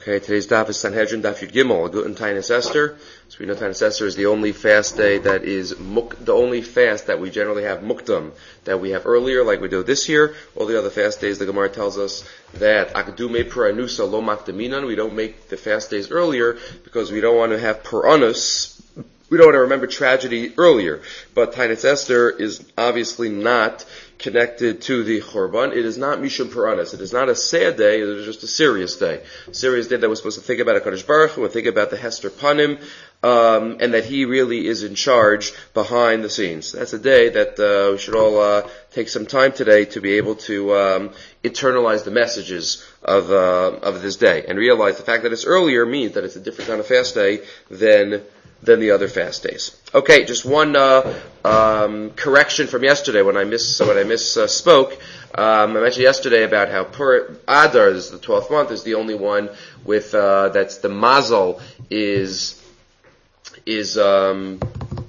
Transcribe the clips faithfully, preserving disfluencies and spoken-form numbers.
Okay, today's daf is Sanhedrin Daf Yud Gimel, Guten Tainus Esther. So we know Tainus Esther is the only fast day that is muk, the only fast that we generally have mukdam, that we have earlier, like we do this year. All the other fast days, the Gemara tells us that Akdume Puranusa Lo Makdaminan, we don't make the fast days earlier because we don't want to have Puranus. We don't want to remember tragedy earlier. But Tainus Esther is obviously not connected to the Churban. It is not Mishum Puranas. It is not a sad day. It is just a serious day. A serious day that we're supposed to think about HaKadosh Baruch Hu and think about the Hester Panim, um, and that He really is in charge behind the scenes. That's a day that uh, we should all uh, take some time today to be able to um, internalize the messages of uh, of this day and realize the fact that it's earlier means that it's a different kind of fast day than than the other fast days. Okay, just one uh, um, correction from yesterday when I miss when I misspoke. Um, I mentioned yesterday about how Pur Adar, this is the twelfth month, is the only one with uh, that's the mazel is is um,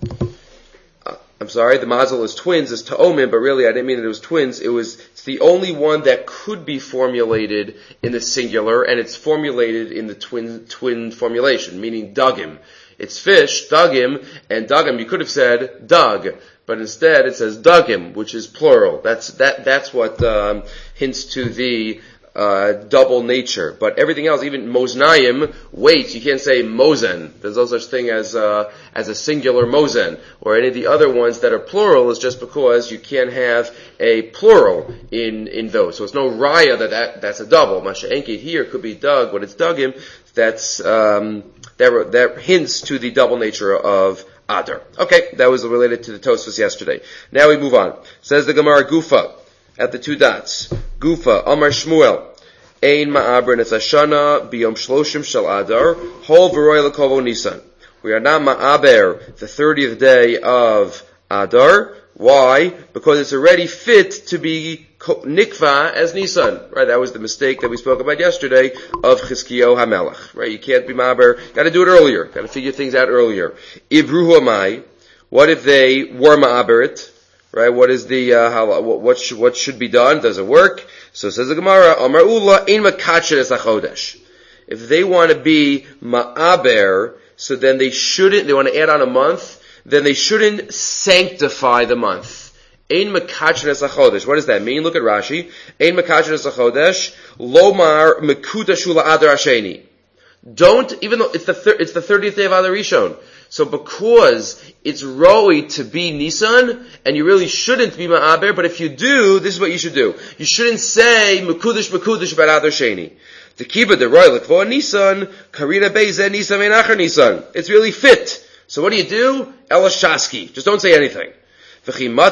uh, I'm sorry, the mazel is twins, is ta'omim, but really I didn't mean that it was twins. It was it's the only one that could be formulated in the singular, and it's formulated in the twin twin formulation, meaning dugim. It's fish, dugim, and dugim, you could have said dug, but instead it says dugim, which is plural. That's, that, that's what, um, hints to the, uh, double nature. But everything else, even moznayim, weights, you can't say mozen. There's no such thing as, uh, as a singular mozen. Or any of the other ones that are plural is just because you can't have a plural in, in those. So it's no raya that, that that's a double. Masha enki here could be dug, when it's dugim, that's, um, That, that hints to the double nature of Adar. Okay, that was related to the Tosfos yesterday. Now we move on. Says the Gemara Gufa, at the two dots. Gufa, Amar Shmuel, Ein Ma'aber Netzashana Biyom Shloshim Shel Adar, Hol V'roy L'Kovo Nisan. We are not Ma'aber, the thirtieth day of Adar. Why? Because it's already fit to be nikva as Nisan. Right? That was the mistake that we spoke about yesterday of Chizkiyo HaMelech. Right? You can't be ma'aber. Got to do it earlier. Got to figure things out earlier. Ibruhu amai. What if they were ma'aber it? Right? What is the uh, how, what, what, should, what should be done? Does it work? So says the Gemara, Amar Ula ein makachet es hachodesh. If they want to be ma'aber, so then they shouldn't. They want to add on a month. Then they shouldn't sanctify the month. Ein mekachin es hachodesh. What does that mean? Look at Rashi. Ein mekachin es hachodesh. Lomar mekudashu la'adar hasheni. Don't, even though it's the thir- it's the thirtieth day of Adar Rishon. So because it's roi to be Nisan, and you really shouldn't be ma'aber, but if you do, this is what you should do. You shouldn't say mekudash mekudash about Adar Sheni. The kiba the roi l'kvo Nisan, karina beizen Nisan me'nachar Nisan. It's really fit. So what do you do? Elashaski. Just don't say anything. You can't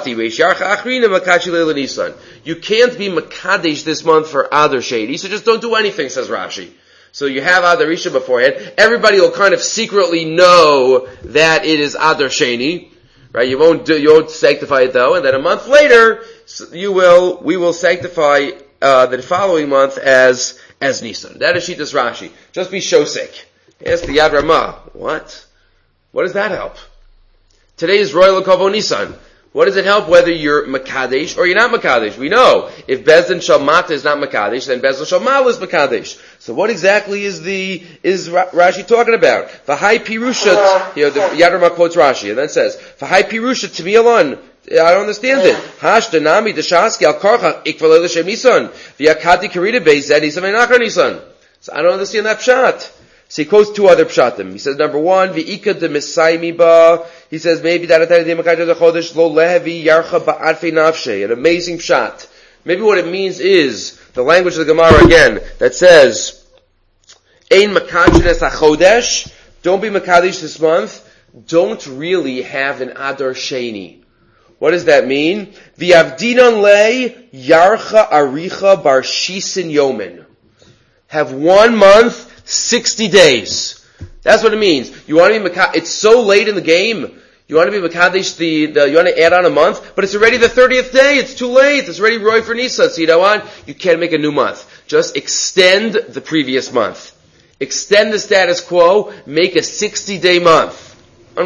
be Makadesh this month for Adar Sheni, so just don't do anything, says Rashi. So you have Adar Rishon beforehand. Everybody will kind of secretly know that it is Adar Sheni, right? You won't do, you won't sanctify it though, and then a month later, you will, we will sanctify, uh, the following month as, as Nisan. That is Shitas Rashi. Just be shosek. Yes, the Yad Ramah. What? What does that help? Today is Royal Kavo Nisan. What does it help whether you're Makadesh or you're not Makadesh? We know if Bezdin Shalmata is not Makadesh, then Bezdin Shalmal is Makadesh. So what exactly is the is Rashi talking about? V'hai Pirushat, you know, the Yad Ramah quotes Rashi and then says, V'hai Pirushat to me alone. I don't understand it. Hash Danami Deshaski Al Karcha Ikvalel Shem Nisan V'yakati Karita Beis Zed Nisan Menachar Nisan. So I don't understand that pshat. So he quotes two other pshatim. He says, number one, V'ika de Misaymi ba. He says, maybe that at the Makayta de Chodesh lo lehevi yarcha ba'adfei nafshe. An amazing pshat. Maybe what it means is, the language of the Gemara again, that says, Ein makachines hachodesh. Don't be Makadesh this month. Don't really have an Adar Sheni. What does that mean? V'avdinan le yarcha aricha bar shisin yomin. Have one month, sixty days. That's what it means. You want to be Makadesh, it's so late in the game. You want to be Makadesh, the, the, you want to add on a month, but it's already the thirtieth day. It's too late. It's already Roy for Nisan. So you know what? You can't make a new month. Just extend the previous month. Extend the status quo. Make a sixty day month.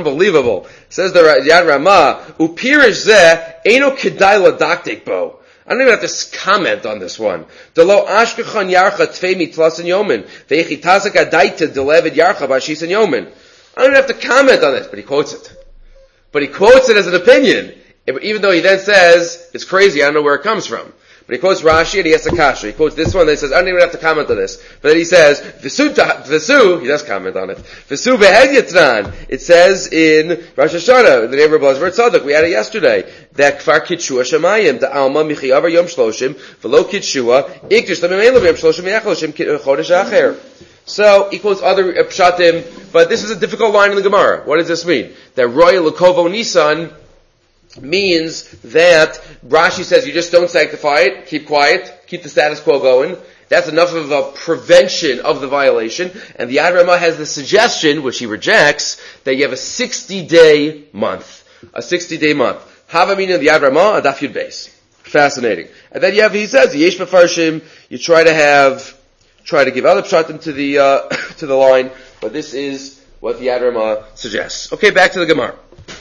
Unbelievable. Says the Yad Ramah, Upirish zeh, eno kedai ladaktik bo. I don't even have to comment on this one. Delo ashkechan yarcha tvei mitlas and yomin. Ve'echi tazak adaita delevid yarcha bashis and yomin. I don't even have to comment on this, but he quotes it. But he quotes it as an opinion, even though he then says, it's crazy, I don't know where it comes from. But he quotes Rashi and he has a kasha. He quotes this one and he says, I don't even have to comment on this. But then he says, Visu, Visu, he does comment on it. Visu behedyatran. It says in Rosh Hashanah, in the name of Rabbi Tzadok, we had it yesterday, that kfar kitshua shemayim, the alma michiyavar yom shloshim, velo kitshua, ikdish lemimeilav yom shloshim yachloshim chodesh acher. So, he quotes other pshatim, but this is a difficult line in the Gemara. What does this mean? That Roya Lekovo Nisan means that Rashi says you just don't sanctify it, keep quiet, keep the status quo going. That's enough of a prevention of the violation. And the Yad Ramah has the suggestion, which he rejects, that you have a sixty-day month. A sixty-day month. Havamina the Yad Ramah, Adaf Yud Beis. Fascinating. And then you have, he says, Yesh Mefarshim, you try to have, try to give other pshatim to the, uh, to the line, but this is what the Yad Ramah suggests. Okay, back to the Gemara.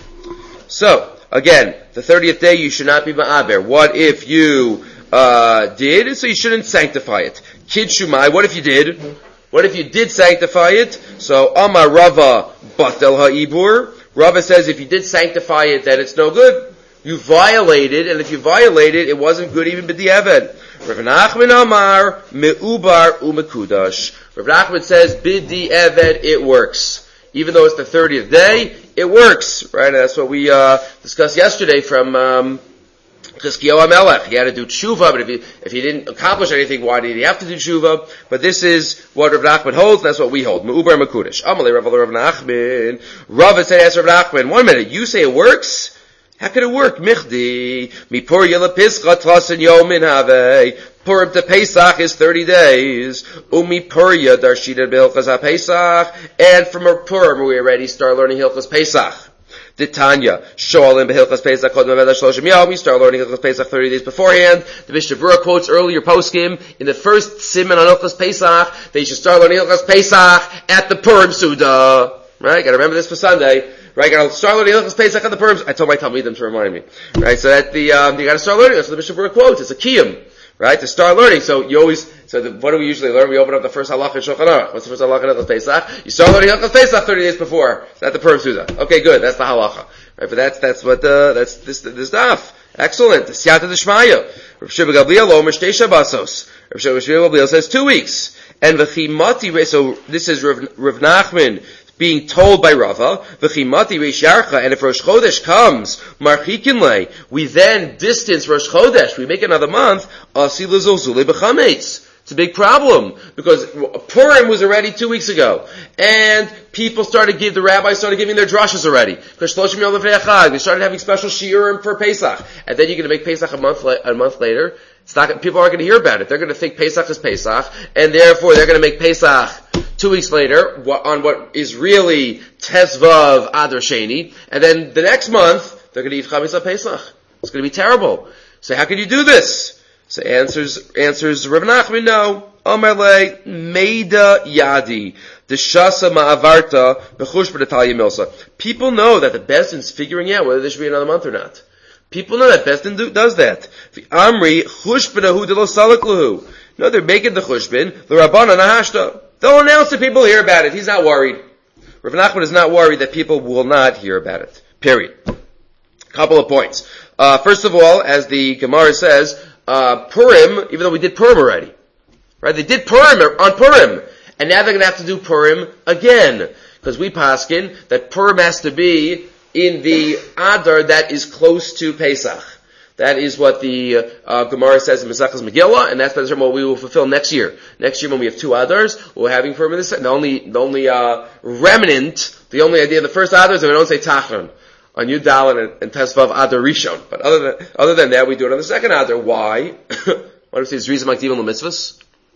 So, again, the thirtieth day you should not be ma'aber. What if you uh did? So you shouldn't sanctify it. Kid shumai, what if you did? What if you did sanctify it? So, Amar Rava batel ha'ibur. Rava says if you did sanctify it, then it's no good. You violated, and if you violated, it wasn't good even b'di'evet. Rav Nachman Amar me'ubar u'mekudash. Rav Nachman says b'di'evet it works. Even though it's the thirtieth day, it works, right? And that's what we uh discussed yesterday from um Chizkiyahu HaMelech. He had to do tshuva, but if he if he didn't accomplish anything, why did he have to do tshuva? But this is what Rav Nachman holds, and that's what we hold. Me'ubar mekudash. Amalei Rav Rav Nachman. Rav said, ask Rav Nachman, one minute, you say it works? How could it work? Michdi, mipur yela pischa tlasin yomin have. Purim to Pesach is thirty days. Umi Purya darshita b'Hilchas HaPesach. And from a Purim we already start learning Hilchas Pesach. The Tanya, Shoalim b'Hilchas Pesach Kod Maved Shloshim Yom. We start learning Hilchas Pesach thirty days beforehand. The Mishnah Berurah quotes earlier poskim in the first siman on Hilchas Pesach. They should start learning Hilchas Pesach at the Purim Suda. Right? Gotta remember this for Sunday. Right, gotta start learning Hilchas Pesach on the Purim. I told my Talmidim to remind me. Right, so that the um, you gotta start learning. That's what the Mishnah Berurah quotes. It's a kiyum. Right, to start learning. So you always, so the, what do we usually learn? We open up the first halakha in Shulchan Aruch. What's the first halakha in Hilchos Pesach? You start learning Hilchos Pesach thirty days before. Is that the Purim Suda? Okay, good. That's the halakha. Right, but that's, that's what, uh, that's this, this stuff. Excellent. The Siyata D'Shmaya. Rav Shimon Gamliel Omer Shtei Shabbosos. Rav Shimon Gamliel says two weeks. And v'chimati, so this is Rav, Rav Nachman being told by Rava, v'chimati reish yarcha, and if Rosh Chodesh comes, marchikinle, we then distance Rosh Chodesh, we make another month, asi l'zolzule b'chametz. It's a big problem, because Purim was already two weeks ago, and people started give, the rabbis started giving their drashas already, because Shloshim Yom Lefnei Chag, they started having special shiurim for Pesach, and then you're going to make Pesach a month, a month later. It's not, people aren't going to hear about it. They're going to think Pesach is Pesach, and therefore they're going to make Pesach two weeks later on what is really Tezvav Adar Sheni, and then the next month they're going to eat Chametz Pesach. It's going to be terrible. So how can you do this? So answers answers Rav Nachman, no. Omerle Meida Yadi the Shasa Ma'avarta Bechush B'Natalia Milsa. People know that the Bezdin's figuring out whether there should be another month or not. People know that Bezdin do, does that. The Amri Chushbinahu de lo Salaklahu. No, they're making the Chushbin the Rabbana Nahashta. They'll announce it. People hear about it. He's not worried. Rav Nachman is not worried that people will not hear about it. Period. Couple of points. Uh, first of all, as the Gemara says, uh, Purim, even though we did Purim already, right? They did Purim on Purim, and now they're going to have to do Purim again, because we paskin that Purim has to be in the Adar that is close to Pesach. That is what the uh, Gemara says in Mesachas Megillah, and that's what we will fulfill next year. Next year, when we have two Adars, we're having Purim in the second. The only, the only uh, remnant, the only idea of the first Adar is that we don't say Tachron on Yud Daled and, and Tesvav Adar Rishon. But other than other than that, we do it on the second Adar. Why? Why do we say it's Rizim Maktiv on the Mitzvahs?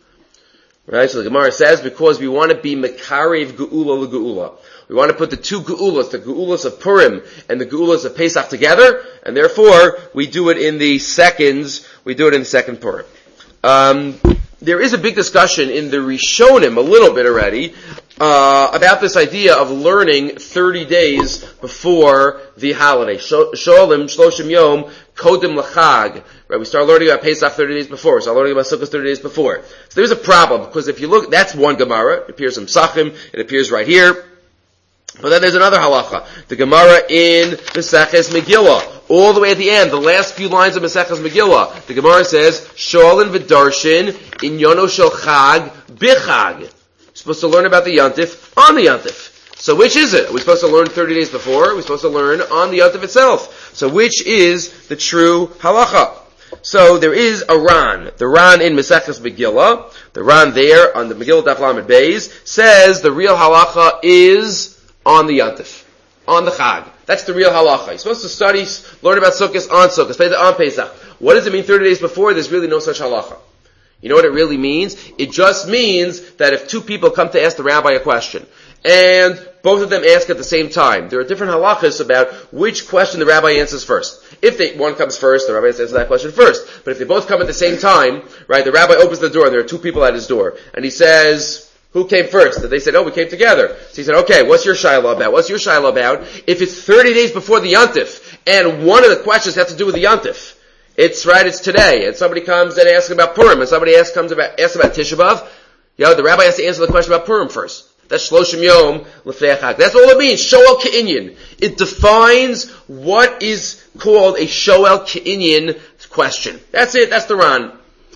Right? So the Gemara says because we want to be Mekarev Geula LeGeula. We want to put the two Geulas, the Geulas of Purim and the Geulas of Pesach together, and therefore we do it in the seconds, we do it in the second Purim. Um, there is a big discussion in the Rishonim, a little bit already, uh, about this idea of learning thirty days before the holiday. Sholim Shloshim Yom Kodim L'Chag. Right, we start learning about Pesach thirty days before. We start learning about Sukkot thirty days before. So there's a problem, because if you look, that's one Gemara. It appears in Psachim. It appears right here. But then there's another halacha. The Gemara in Maseches Megillah. All the way at the end, the last few lines of Maseches Megillah. The Gemara says, Sholin v'darshin inyono shel chag bichag. You're supposed to learn about the Yontif on the Yontif. So which is it? Are we supposed to learn thirty days before? Are we supposed to learn on the Yontif itself? So which is the true halacha? So there is a Ran. The Ran in Maseches Megillah, the Ran there on the Megillah Daf Lamed Beis, says the real halacha is on the Yontif, on the Chag. That's the real halacha. You're supposed to study, learn about Sukkot on Sukkot, Pesach on Pesach. What does it mean thirty days before? There's really no such halacha. You know what it really means? It just means that if two people come to ask the rabbi a question, and both of them ask at the same time, there are different halachas about which question the rabbi answers first. If they, one comes first, the rabbi answers that question first. But if they both come at the same time, right, the rabbi opens the door and there are two people at his door, and he says, who came first? And they said, oh, we came together. So he said, okay, what's your shiloh about? What's your shiloh about? If it's thirty days before the Yontif, and one of the questions has to do with the Yontif, it's right, it's today, and somebody comes and asks about Purim, and somebody asks, comes about, asks about Tisha B'Av, you know, the rabbi has to answer the question about Purim first. That's Shloshim Yom L'fnei Chag. That's all it means. Shoel Ke'inyan. It defines what is called a Shoel Ke'inyan question. That's it. That's the Ran.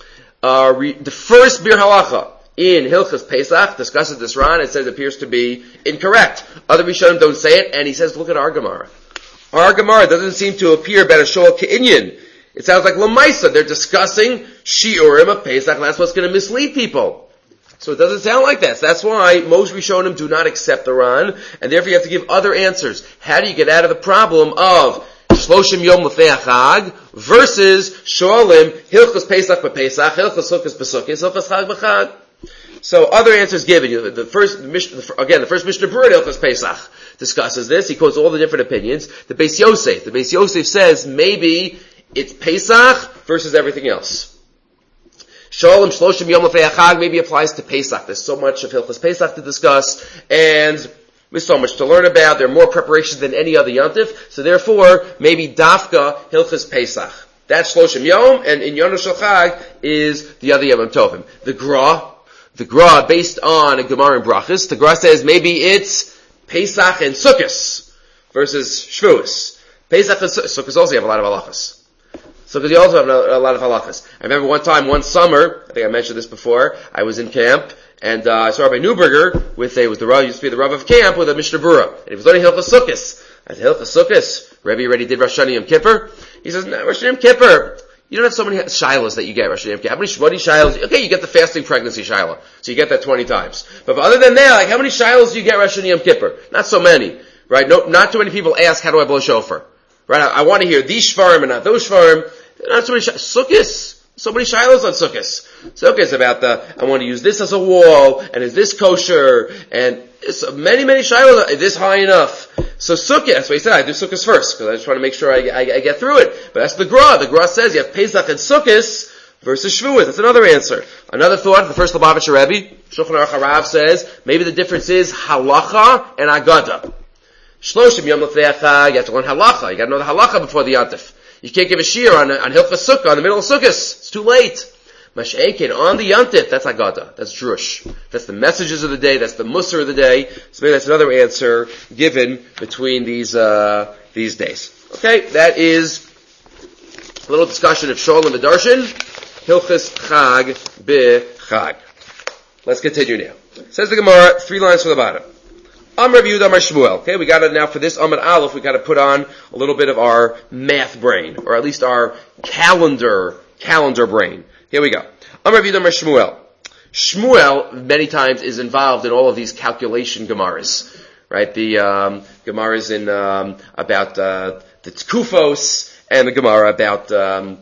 Uh, re, the first Bir Halacha in Hilchas Pesach discusses this Ran. It says it appears to be incorrect. Other Rishonim don't say it, and he says, look at our Gemara. Our Gemara doesn't seem to appear about a Shoel Ke'inyan. It sounds like Lamaisa. They're discussing Shiurim of Pesach, and that's what's going to mislead people. So it doesn't sound like that. So that's why most Rishonim do not accept the Ran, and therefore you have to give other answers. How do you get out of the problem of Shloshim Yom L'fnei Chag versus Sholim Hilchos Pesach b'Pesach, Hilchos Sukkos b'Sukkos, Hilchos Chag b'Chag? So other answers given. You the first, again, the first Mishnah Berurah Hilchos Pesach discusses this. He quotes all the different opinions. The Beis Yosef, the Beis Yosef says maybe it's Pesach versus everything else. Sholem Shloshim Yom L'fnei Chag maybe applies to Pesach. There's so much of Hilchos Pesach to discuss, and there's so much to learn about. There are more preparations than any other Yontif, so therefore, maybe Dafka Hilchos Pesach. That's Shloshim Yom, and in Yono Shel Chag is the other Yom Tovim. The Gra, the Gra, based on a Gemara in Brachos, the Gra says maybe it's Pesach and Sukkos versus Shavuos. Pesach and Sukkos also have a lot of halachas. So because you also have a lot of halachas. I remember one time, one summer, I think I mentioned this before, I was in camp, and uh, I saw Rabbi Neuberger with a, was the Rav, used to be the Rav of camp, with a Mishnah Berurah. And he was learning Hilchos Sukkos. I said, Hilchos Sukkos? Rabbi already did Rosh Hashanah Yom Kippur? He says, no, Rosh Hashanah Yom Kippur. You don't have so many shilas that you get Rosh Hashanah Yom Kippur. How many, what many shilas? Okay, you get the fasting pregnancy shilah. So you get that twenty times. But other than that, like, how many shilas do you get Rosh Hashanah Yom Kippur? Not so many. Right? No, not too many people ask, how do I blow shofar? Right? I, I want to hear these shvarim and not those shvarim. Not so many sh- Sukkos. So many shilos on Sukkos. Sukkos about the, I want to use this as a wall, and is this kosher, and it's many, many shilos, is this high enough? So Sukkos, that's what he said, I do Sukkos first, because I just want to make sure I, I, I get through it. But that's the Gra. The Gra says you have Pesach and Sukkos versus Shavuos. That's another answer. Another thought, the first Lubavitcher Rebbe, Shulchan Aruch Harav says, maybe the difference is halacha and agada. Shloshim Yom L'fnei Chag, you have to learn halacha. You got to know the halacha before the Yontif. You can't give a shir on, on Hilchos Sukkah, on the middle of Sukkos. It's too late. Mash'enkin, on the Yontif, that's Agada. That's Drush. That's the messages of the day. That's the Musar of the day. So maybe that's another answer given between these, uh, these days. Okay, that is a little discussion of Sholem V'Darshin, Hilchos Chag B'Chag. Let's continue now. Says the Gemara, three lines from the bottom. Amar Yehuda Amar Shmuel. Okay, we got it now for this Amar Aleph. We got to put on a little bit of our math brain, or at least our calendar calendar brain. Here we go. Amar Yehuda Amar Shmuel. Shmuel many times is involved in all of these calculation gemaras, right? The um, gemaras in um, about uh, the Tkufos, and the Gemara about um,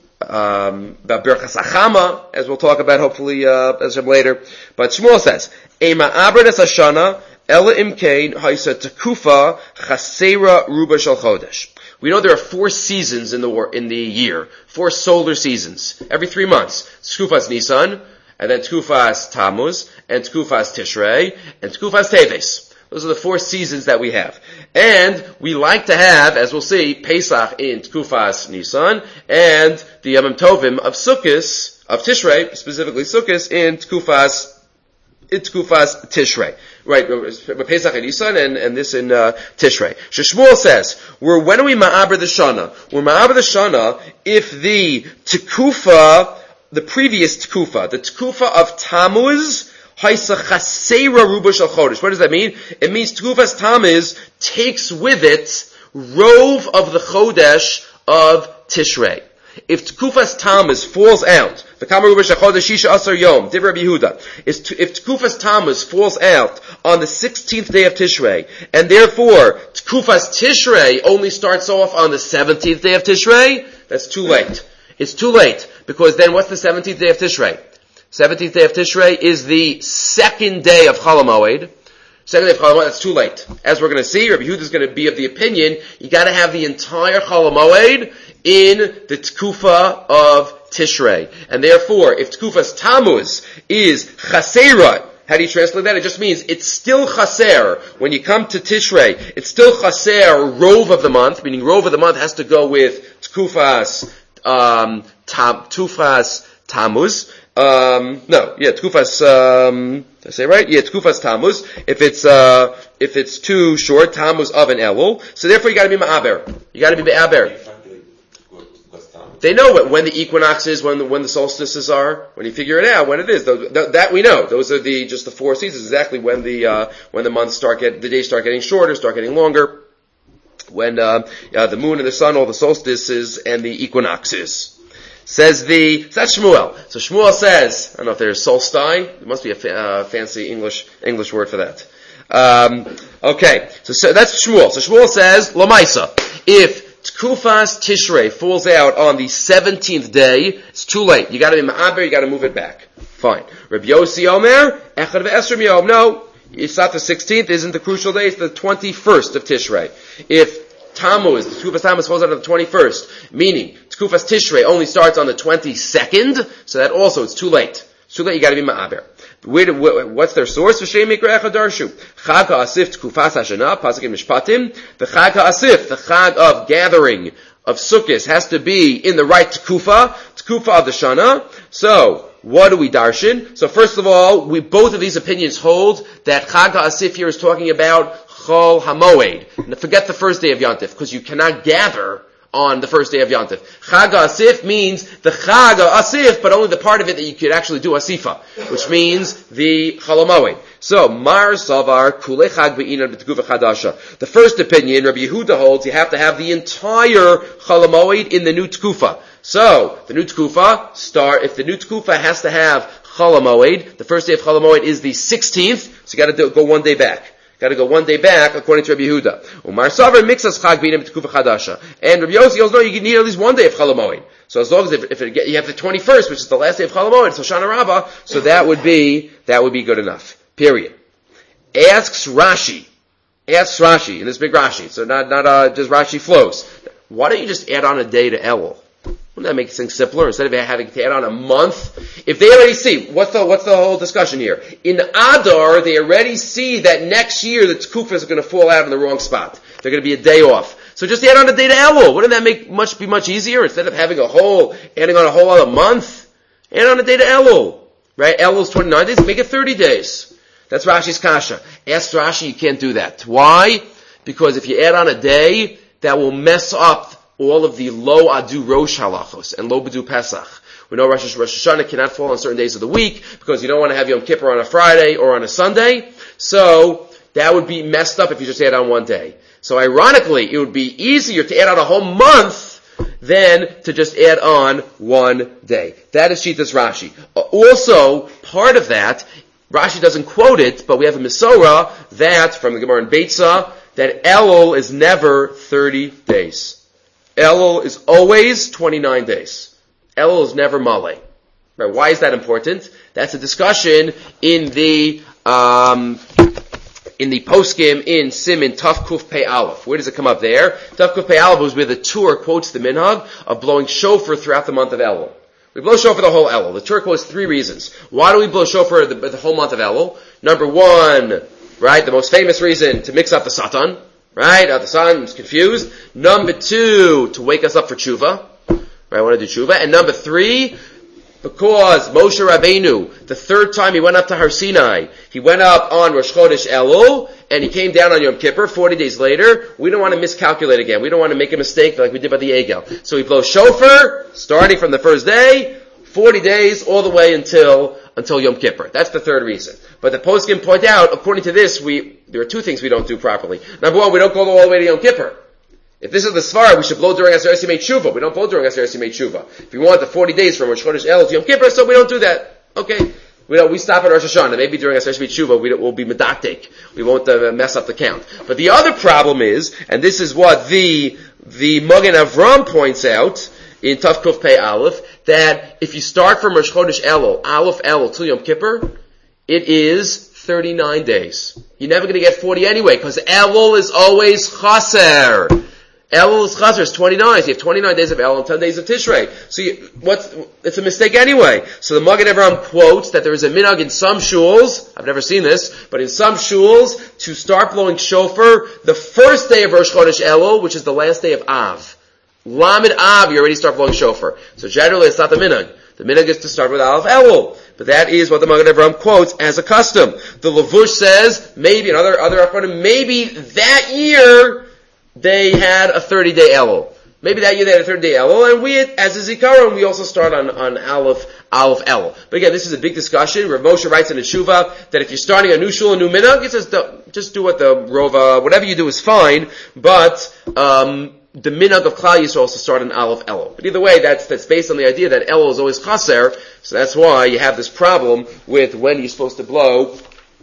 um, about Birchas Achama, as we'll talk about hopefully uh, as later. But Shmuel says, Ema Abradas Hashana. Ela imkein haisa tekufa chasera ruba shel chodesh. We know there are four seasons in the war, in the year, four solar seasons every three months. Skufas Nisan, and then Tkufas Tammuz, and Tkufas Tishrei, and Tkufas Teves. Those are the four seasons that we have. And we like to have, as we'll see, Pesach in Tkufas Nisan, and the Yom Tovim of Sukkot, of Tishrei, specifically Sukkot, in Tkufas, in Tkufas Tishrei. Right, Pesach in Nisan, and, and this in uh, Tishrei. Shmuel says, we're, when are we Ma'aber the Shana? We're Ma'aber the Shana if the Tekufa, the previous Tekufa, the Tekufa of Tammuz, what does that mean? It means Tkufas Tammuz takes with it Rove of the Chodesh of Tishrei. If Tkufas Tammuz falls out, the Kamar Rubash HaChodesh Shisha Asar Yom, Div Rabbi Yehuda, is if Tkufas Tammuz falls out on the sixteenth day of Tishrei, and therefore Tkufas Tishrei only starts off on the seventeenth day of Tishrei, that's too late. It's too late, because then what's the seventeenth day of Tishrei? seventeenth day of Tishrei is the second day of Chol HaMoed. Second day of Chol HaMoed, that's too late. As we're going to see, Rabbi Yehuda is going to be of the opinion, you got to have the entire Chol HaMoed in the Tkufa of Tishrei. And therefore, if Tkufas Tammuz is Chasera, how do you translate that? It just means it's still Chaser. When you come to Tishrei, it's still Chaser, Rove of the month, meaning Rove of the month has to go with Tkufas, um, tam, Tufas Tammuz. Um, no, yeah, Tkufas, um, did I say right? Yeah, Tkufas Tammuz. If it's, uh, if it's too short, Tammuz of an Elul. So therefore you gotta be Ma'aber. You gotta be Ma'aber. They know when the equinox is, when the, when the solstices are, when you figure it out, when it is. That we know. Those are the, just the four seasons, exactly when the, uh, when the months start get, the days start getting shorter, start getting longer. When, uh, uh the moon and the sun, all the solstices and the equinoxes. Says the, that's Shmuel. So Shmuel says, I don't know if there's solstice, there must be a fa- uh, fancy English, English word for that. Um, okay, so, so that's Shmuel. So Shmuel says, Lamaisa, if Tkufas Tishrei falls out on the seventeenth day, it's too late. You gotta be Ma'aber, you gotta move it back. Fine. Rabbi Yossi Omer, Echad ve'esrim yom. No, it's not the sixteenth, isn't the crucial day, it's the twenty-first of Tishrei. If Tammuz, the Tkufas Tammuz falls out on the twenty-first, meaning Tkufas Tishrei only starts on the twenty-second, so that also, it's too late. It's too late, you gotta be Ma'aber. Where, what's their source? V'shem mikra echad darshu. Chag ha'asif Tkufas ha'shana, pasuk in Mishpatim. The Chag ha'asif, the Chag of gathering of Sukkot, has to be in the right Tkufa, Tkufa of the Shana. So, what do we darshan? So first of all, we, both of these opinions hold that Chag ha'asif here is talking about Chol HaMoed. Now forget the first day of Yontif, because you cannot gather on the first day of Yontif. Chag HaAsif means the Chag HaAsif, but only the part of it that you could actually do Asifa, which means the Chol HaMoed. So, Mar Savar Kulei Chag Be'inan B'Tekufa Chadasha. The first opinion, Rabbi Yehuda holds, you have to have the entire Chol HaMoed in the new Tekufa. So, the new Tekufa, start, if the new Tekufa has to have Chol HaMoed, the first day of Chol HaMoed is the sixteenth, so you gotta go one day back. Got to go one day back, according to Rabbi Yehuda. Umar Savar mixes Chag B'Inam B'Tekufa Chadasha. And Rabbi Yossi goes, no, you need at least one day of Chol HaMoed. So as long as if, if it get, you have the twenty-first, which is the last day of Chol HaMoed, so Shana Rabbah, so that would be that would be good enough. Period. Asks Rashi. Asks Rashi in this big Rashi. So not not uh, just Rashi flows. Why don't you just add on a day to Elul? Wouldn't that make things simpler instead of having to add on a month? If they already see, what's the, what's the whole discussion here? In Adar, they already see that next year the Tkufas is going to fall out in the wrong spot. They're going to be a day off. So just add on a day to Elul. Wouldn't that make much, be much easier instead of having a whole, adding on a whole other month? Add on a day to Elul. Right? Elul's twenty-nine days, make it thirty days. That's Rashi's kasha. Ask Rashi, you can't do that. Why? Because if you add on a day, that will mess up all of the lo adu rosh halachos and lo b'du pesach. We know Rosh Hashanah cannot fall on certain days of the week because you don't want to have Yom Kippur on a Friday or on a Sunday. So that would be messed up if you just add on one day. So ironically, it would be easier to add on a whole month than to just add on one day. That is Shitas Rashi. Also, part of that, Rashi doesn't quote it, but we have a Mesorah that, from the Gemara in Beitzah, that Elul is never thirty days. Elul is always twenty-nine days. Elul is never Malay. Right? Why is that important? That's a discussion in the um, in the poskim in Simin Taf Kuf Pei Aleph. Where does it come up there? Taf Kuf Pei Aleph was where the Tur quotes the minhag of blowing shofar throughout the month of Elul. We blow shofar the whole Elul. The Torah quotes three reasons. Why do we blow shofar the, the whole month of Elul? Number one, right, the most famous reason, to mix up the Satan, right? Uh, the Satan is confused. Number two, to wake us up for tshuva. Right, I want to do tshuva. And number three, because Moshe Rabbeinu, the third time he went up to Har Sinai, he went up on Rosh Chodesh Elul, and he came down on Yom Kippur, forty days later. We don't want to miscalculate again. We don't want to make a mistake like we did by the Egel. So we blow shofar, starting from the first day, forty days, all the way until, until Yom Kippur. That's the third reason. But the poskim point out, according to this, we, there are two things we don't do properly. Number one, we don't go all the way to Yom Kippur. If this is the Svara, we should blow during Aseret Yemei Tshuva. We don't blow during Aseret Yemei Tshuva. If we want the forty days from Rosh Chodesh Elul to Yom Kippur, so we don't do that. Okay. We don't, we stop at Rosh Hashanah. Maybe during Aseret Yemei Tshuva, we will be medaktik. We won't uh, mess up the count. But the other problem is, and this is what the, the Magen Avram points out in Tav Kuf Pei Aleph, that if you start from Rosh Chodesh Elul, Aleph Elul till Yom Kippur, it is thirty-nine days. You're never going to get forty anyway, because Elul is always chaser. Elul is chaser, it's twenty-nine. So you have twenty-nine days of Elul and ten days of Tishrei. So you, what's, it's a mistake anyway. So the Magen Avraham quotes that there is a minhag in some shuls, I've never seen this, but in some shuls, to start blowing shofar the first day of Rosh Chodesh Elul, which is the last day of Av. Lamed Av, you already start blowing shofar. So generally it's not the minhag. The minhag is to start with Aleph Elul. But that is what the Magen Avraham quotes as a custom. The Lavush says, maybe, and other, other Achronim, maybe that year, they had a thirty-day Elul. Maybe that year they had a thirty-day Elul, and we, as a Zikaron, we also start on, on Aleph, Aleph Elul. But again, this is a big discussion. Rav Moshe writes in the Shuvah that if you're starting a new shul, a new minhag, it says, just do what the Rova, whatever you do is fine, but, um, the minhag of Klal Yisrael also start in Aleph Elul. But either way, that's, that's based on the idea that Elul is always chaser, so that's why you have this problem with when you're supposed to blow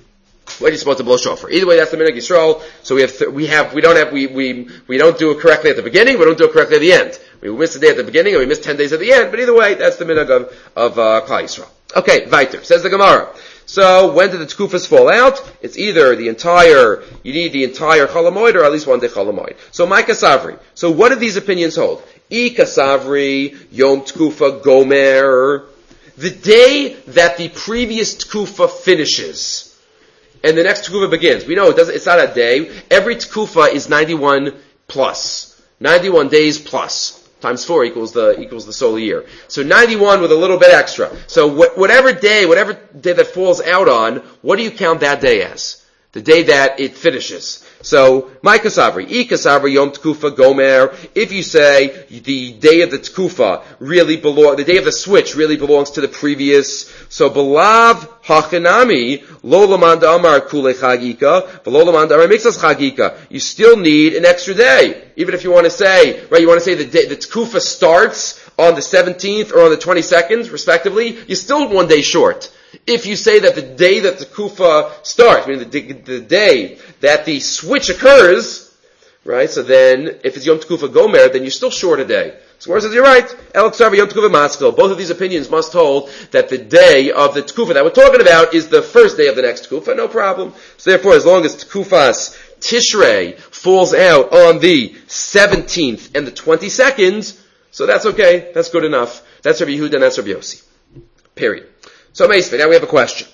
when you're supposed to blow shofar. Either way, that's the minhag Yisrael. So we have, th- we have, we don't have, we, we, we don't do it correctly at the beginning, we don't do it correctly at the end. We miss a day at the beginning, and we miss ten days at the end, but either way, that's the minhag of, of, uh, Klal Yisrael. Okay, weiter. Says the Gemara. So, when did the tkufas fall out? It's either the entire, you need the entire cholamoid, or at least one day cholamoid. So, my kasavri. So, what do these opinions hold? I kasavri, yom tkufa gomer. The day that the previous tkufa finishes, and the next tkufa begins. We know it doesn't, it's not a day. Every tkufa is ninety-one plus. ninety-one days plus. Times four equals the, equals the solar year. So ninety-one with a little bit extra. So wh- whatever day, whatever day that falls out on, what do you count that day as? The day that it finishes. So, my kasavri, I kasavri yom tkufa gomer. If you say the day of the tkufa really belong, the day of the switch really belongs to the previous, so belav hachanami lo lamanda amar kule chagika, v'lo lamanda amar mixas chagika. You still need an extra day, even if you want to say, right? You want to say the day, the tkufa starts on the seventeenth or on the twenty-second, respectively. You're still one day short. If you say that the day that the kufa starts, meaning the, the day that the switch occurs, right? So then, if it's Yom Tekufa Gomer, then you're still short a day. So where says you're right? El Tzav Yom Tekufa Maskil. Both of these opinions must hold that the day of the Tekufa that we're talking about is the first day of the next Tekufa. No problem. So therefore, as long as Tekufas Tishrei falls out on the seventeenth and the twenty-second, so that's okay. That's good enough. That's Rabbi Yehuda and that's Rabbi Yossi. Period. So, Meisvei, now we have a question.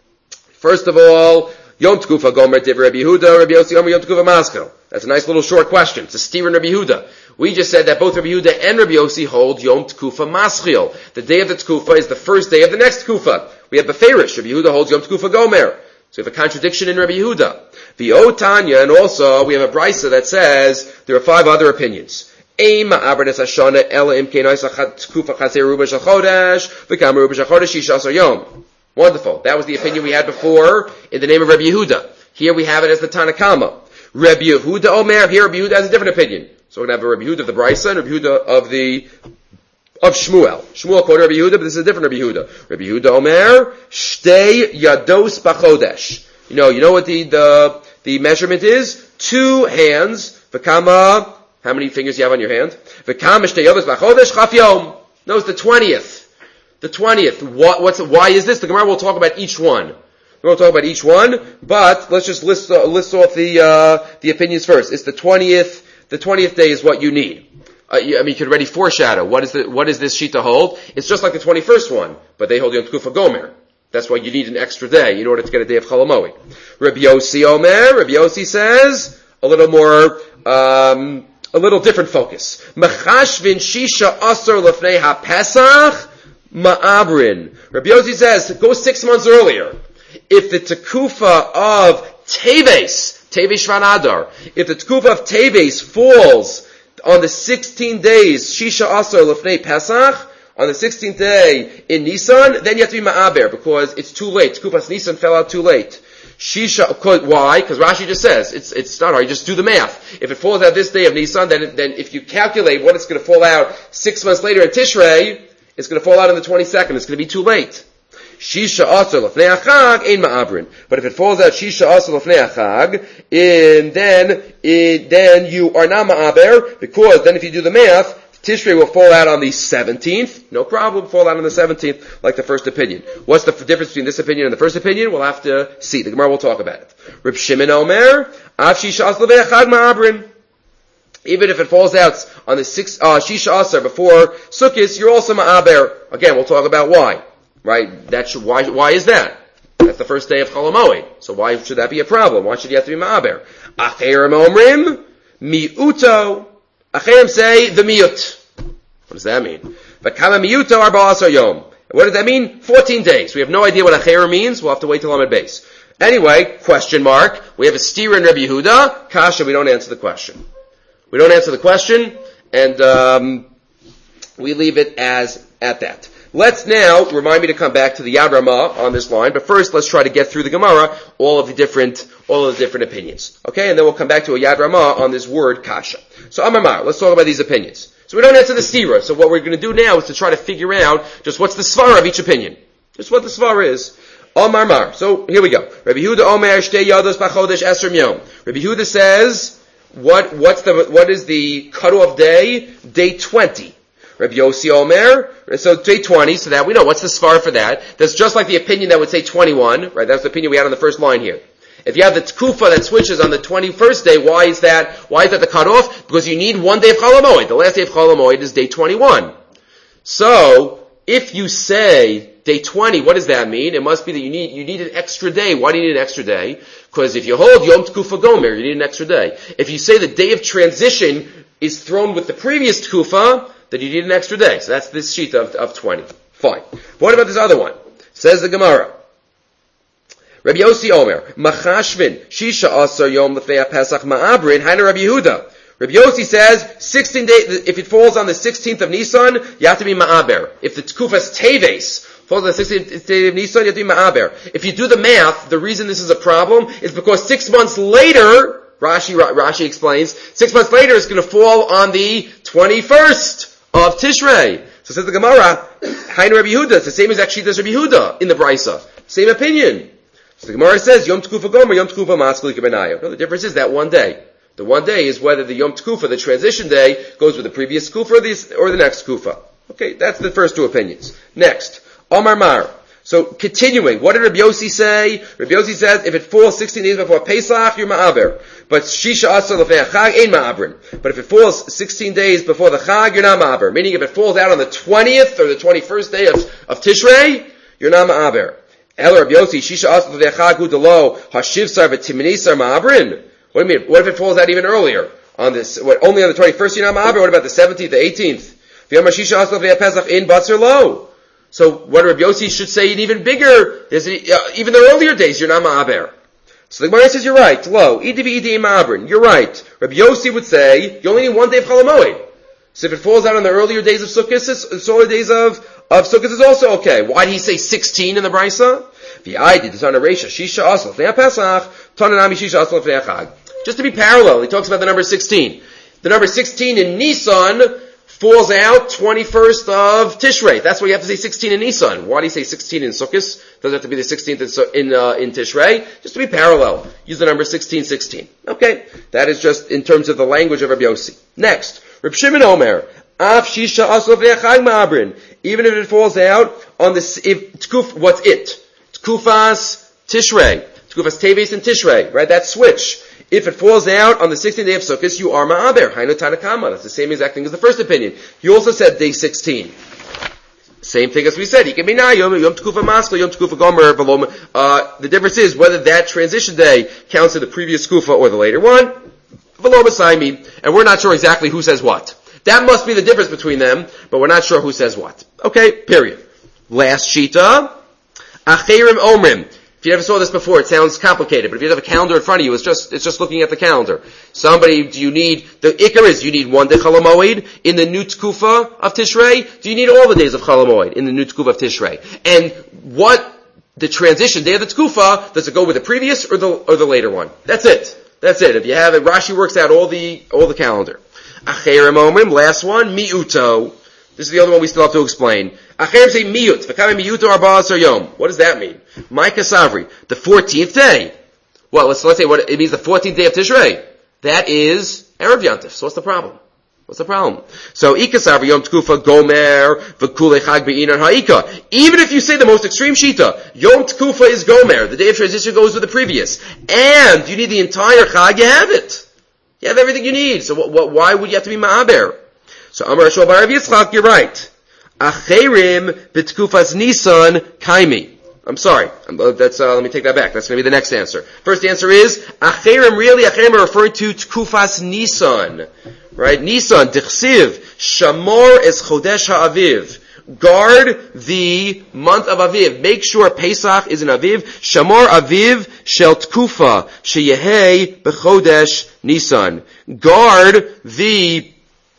First of all, Yom Tekufa Gomer Div Rabbi Yehuda, Rabbi Yossi Omer Yom Tekufa Maskil. That's a nice little short question. It's a steer in Rabbi Yehuda. We just said that both Rabbi Yehuda and Rabbi Yossi hold Yom Tekufa Maskil. The day of the Tekufa is the first day of the next Tekufa. We have Beferish. Rabbi Yehuda holds Yom Tekufa Gomer. So we have a contradiction in Rabbi Yehuda. The O Tanya, and also we have a brisa that says there are five other opinions. Wonderful. That was the opinion we had before in the name of Rabbi Yehuda. Here we have it as the Tanakama. Rabbi Yehuda Omer, here Rabbi Yehuda has a different opinion. So we're going to have a Rabbi Yehuda of the Brisa and Rabbi Yehuda of the, of Shmuel. Shmuel quoted Rabbi Yehuda, but this is a different Rabbi Yehuda. Rabbi Yehuda Omer, Shtei Yados Bachodesh. You know, you know what the, the, the measurement is? Two hands, V'kama, how many fingers you have on your hand? Notice the twentieth. The twentieth. What, what's, why is this? The Gemara will talk about each one. We'll talk about each one, but let's just list, uh, list off the, uh, the opinions first. It's the twentieth, the twentieth day is what you need. Uh, I mean, you could already foreshadow. What is the, what is this Shita hold? It's just like the twenty-first one, but they hold Yom Tkufa Gomer. That's why you need an extra day in order to get a day of Cholamoid. Rabbi Yossi Omer, Rabbi Yossi says, a little more, um, a little different focus. Mechashvin Shisha Asar Lefnei HaPesach Ma'abrin. Rabbi Yossi says, go six months earlier. If the Tekufa of Teves, Teves Shvan Adar, if the Tekufa of Teves falls on the sixteen days, Shisha Asar Lefnei Pesach, on the sixteenth day in Nisan, then you have to be Ma'aber, because it's too late. Tkufas Nisan fell out too late. Shisha, why? Because Rashi just says, it's, it's not hard, you just do the math. If it falls out this day of Nisan, then, then if you calculate what it's going to fall out six months later in Tishrei, it's going to fall out on the twenty-second, it's going to be too late. Shisha Asar Lefnei Achag, Ein Ma'abrin. But if it falls out Shisha Asar Lefnei Achag, in, then, in, then you are not Ma'aber, because then if you do the math, Tishrei will fall out on the seventeenth. No problem, fall out on the seventeenth, like the first opinion. What's the difference between this opinion and the first opinion? We'll have to see. The Gemara will talk about it. Reb Shimon Omer, Av Shisha Asar Lefnei Achag Ma'abrin. Even if it falls out on the six, uh, Shisha Asar before Sukkot, you're also Ma'aber. Again, we'll talk about why. Right? That should, why, why is that? That's the first day of Chol HaMoed. So why should that be a problem? Why should you have to be Ma'aber? Acherim Omrim, Mi'uto. Acherim say the miut. What does that mean? V'kama miuto arba asar yom. What does that mean? Fourteen days. We have no idea what acherim means. We'll have to wait till Amud Beis. Anyway, question mark. We have a steer in Rabbi Yehuda. Kasha, we don't answer the question. We don't answer the question, and um, we leave it as at that. Let's now remind me to come back to the Yad Ramah on this line, but first let's try to get through the Gemara, all of the different, all of the different opinions. Okay, and then we'll come back to a Yad Ramah on this word kasha. So Amar, let's talk about these opinions. So we don't answer the stira, so what we're going to do now is to try to figure out just what's the svara of each opinion. Just what the svara is. Amar Mar. So here we go. Rabbi Yehuda Omer Shtei Yados B'Chodesh Esrim Yom. Rabbi Yehuda says, what, what's the, what is the cutoff day? Day twenty. Rabbi Yossi Omer, so day twenty, so that we know what's the svara for that. That's just like the opinion that would say twenty-one, right? That's the opinion we had on the first line here. If you have the tkufa that switches on the twenty-first day, why is that, why is that the cutoff? Because you need one day of Chol HaMoed. The last day of Chol HaMoed is day twenty-one. So, if you say day twenty, what does that mean? It must be that you need, you need an extra day. Why do you need an extra day? Because if you hold Yom Tkufa Gomer, you need an extra day. If you say the day of transition is thrown with the previous tkufa, then you need an extra day. So that's this sheet of, of twenty. Fine. What about this other one? Says the Gemara. Rabbi Yossi Omer, Machashvin, Shisha Asar Yom Lefnei Pesach Ma'abrin, Haina Rabbi Yehuda. Rabbi Yossi says, sixteen days, if it falls on the sixteenth of Nisan, you have to be Ma'aber. If the Tkufas Teves falls on the sixteenth day of Nisan, you have to be Ma'aber. If you do the math, the reason this is a problem is because six months later, Rashi, Rashi explains, six months later it's going to fall on the twenty-first of Tishrei. So says the Gemara, Haina Rabbi Yehuda, it's the same as actually as Rabbi Yehuda in the Brisa. Same opinion. So the Gemara says, Yom Tkufa Gomer, Yom Tkufa Maskeli Kebenayo. No, the difference is that one day. The one day is whether the Yom Tkufa, the transition day, goes with the previous Tkufa or the, or the next Tkufa. Okay, that's the first two opinions. Next, Omar Mar. So, continuing, what did Rabbi Yossi say? Rabbi Yossi says, if it falls sixteen days before Pesach, you're Ma'aber. But Shisha Asar Lefnei Chag, ain't Ma'abrin. But if it falls sixteen days before the Chag, you're not Ma'aber. Meaning if it falls out on the twentieth or the twenty-first day of, of Tishrei, you're not Ma'aber. El Rabbi Yossi, Shisha Asar Lefnei Chag, hu delo, hashiv sar v'timini sar Ma'abrin. What do you mean? What if it falls out even earlier? On this, what, only on the twenty-first you're not Ma'aber? What about the seventeenth, the eighteenth? V'yamar Shisha Asar Lefnei Pesach in Batzer Lo. So what Rabbi Yossi should say an even bigger, there's an, uh, even the earlier days, you're not Ma'aber. So the Gemara says, you're right, lo, idivi idi Ma'abrin, you're right. Rabbi Yossi would say, you only need one day of Chol HaMoed. So if it falls out on the earlier days of Sukkot, the earlier days of, of Sukkot is also okay. Why did he say sixteen in the Brisa? V'aydi, the son of Reisha, Shisha Asal, Lefnei Pesach, Tananami Shisha Asal, Lefnei Chag. Just to be parallel, he talks about the number sixteen. The number sixteen in Nisan falls out twenty-first of Tishrei. That's why you have to say sixteen in Nisan. Why do you say sixteen in Sukkot? Doesn't have to be the sixteenth in, uh, in Tishrei. Just to be parallel. Use the number sixteen sixteen. Okay? That is just in terms of the language of Rabbi Yossi. Next. Reb Shimon Omer. Af Shisha Asal Lefnei Chag Ma'abrin. Even if it falls out on the, if, tkuf, what's it? Tkufas Tishrei. Tkufas Teves and Tishrei. Right? That switch. If it falls out on the sixteenth day of Sukkot, you are ma'aber. Hainu Tanakama. That's the same exact thing as the first opinion. He also said day sixteen. Same thing as we said. He can be na yom yom tekufa maskal yom tekufa gomer v'lom. Uh, the difference is whether that transition day counts in the previous kufa or the later one. V'lom asaimi, and we're not sure exactly who says what. That must be the difference between them, but we're not sure who says what. Okay, period. Last shita, acherim omrim. If you never saw this before, it sounds complicated, but if you have a calendar in front of you, it's just, it's just looking at the calendar. Somebody, do you need, the ikar is, do you need one day Chalamoid in the new Tkufa of Tishrei? Do you need all the days of Chalamoid in the new Tkufa of Tishrei? And what, the transition day of the Tkufa, does it go with the previous or the, or the later one? That's it. That's it. If you have it, Rashi works out all the, all the calendar. Acherim omrim, last one, miuto. This is the other one we still have to explain. Acherim say miut. V'kame miuto arba'as yom. What does that mean? Micah Savri, the fourteenth day. Well, let's, let's say what it means, the fourteenth day of Tishrei. That is Erev Yantif. So what's the problem? What's the problem? So, Ika Savri Yom Tkufa Gomer V'kulei Chag Be'inan Ha'ika. Even if you say the most extreme Shita, Yom Tkufa is Gomer. The day of transition goes with the previous. And you need the entire Chag, you have it. You have everything you need. So what, what, why would you have to be Ma'aber? So, Amar Shol Bar Rav Yitzchak, you're right. Acherim B'tkufas Nisan Kaimi. I'm sorry. That's, uh, let me take that back. That's going to be the next answer. First answer is, Acherim, really, Acherim are referring to Tkufas Nisan. Right? Nisan, Dichsiv, Shamor es Chodesh HaAviv. Guard the month of Aviv. Make sure Pesach is in Aviv. Shamor Aviv shel Tkufa, Sheyehei b'Chodesh Nisan. Guard the